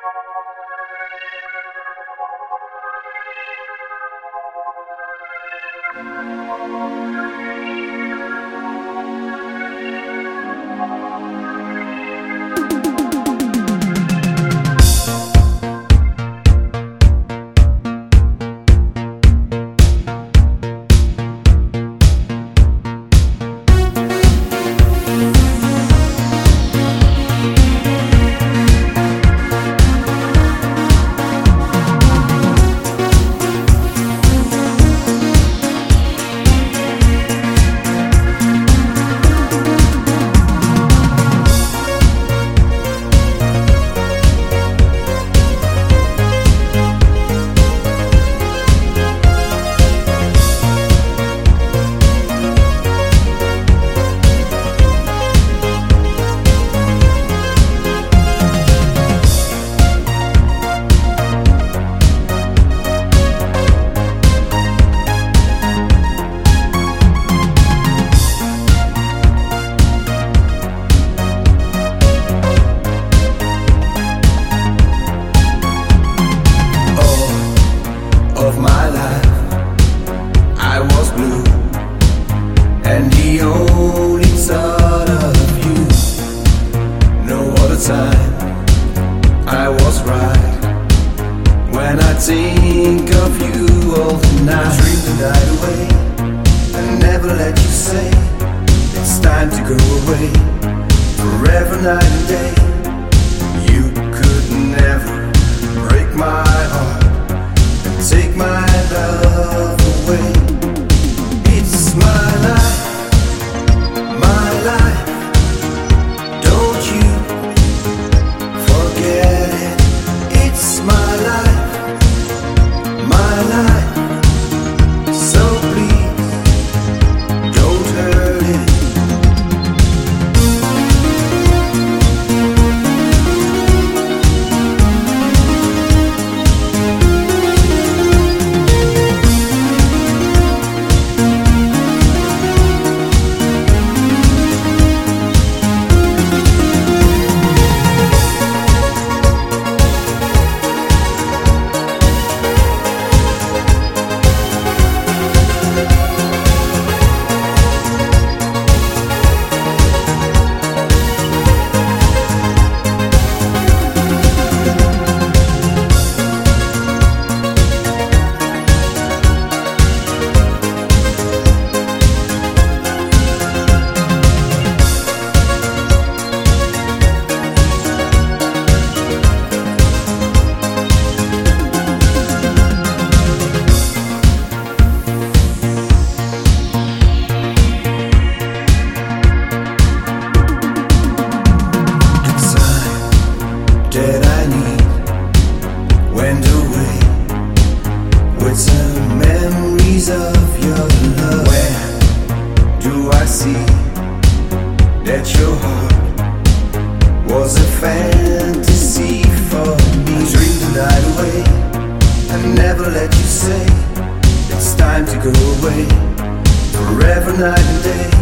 Of my life, I was blue, and the only thought of you. No other time, I was right. When I think of you all the night, dream the night away, and never let you say it's time to go away. Forever, night and day, you could never break my heart. Take my love away. It's my life, don't you forget it. It's my life, so please don't hurt it. That I need went away with some memories of your love. Where do I see that your heart was a fantasy for me? I dreamed the night away and never let you say it's time to go away. Forever, night and day,